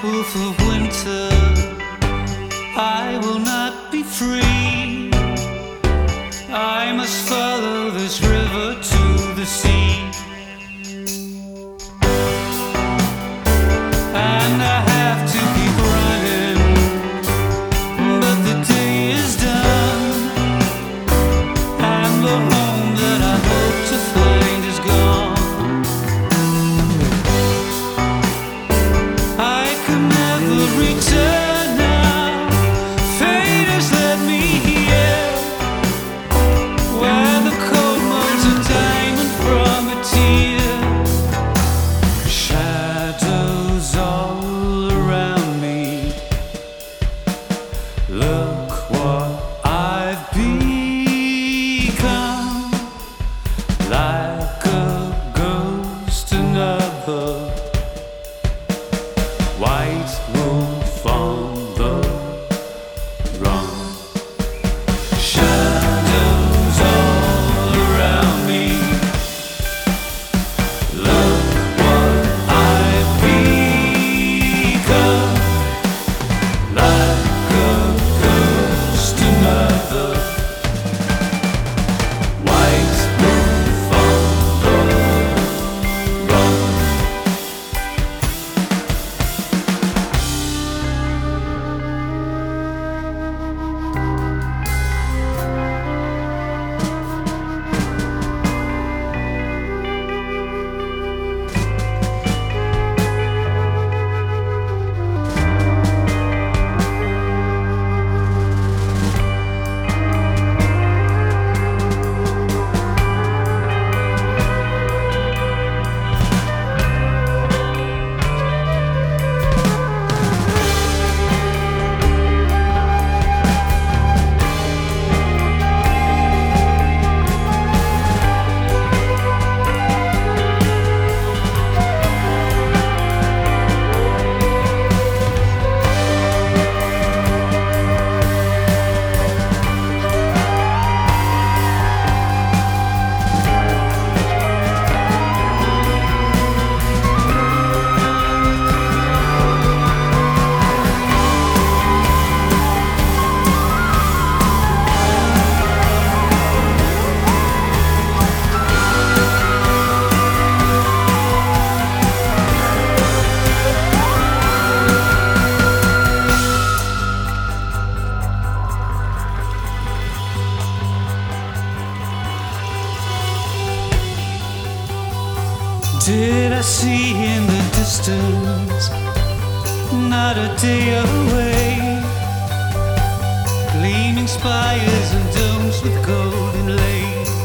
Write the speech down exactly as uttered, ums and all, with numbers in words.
wolf of winter, I will not be free. I must follow this river to the sea. And I have to keep running, but the day is done, and the home that I hope to find is gone. I can never return now. Fate has led me here, where the cold molds a diamond from a tear. Shadows all around me. Look what I've become, like a ghost, another white wolf on the run. Shadows all around me. Look what I've become, like a ghost, another white wolf on the run. Did I see in the distance, not a day away, gleaming spires and domes with gold inlaid?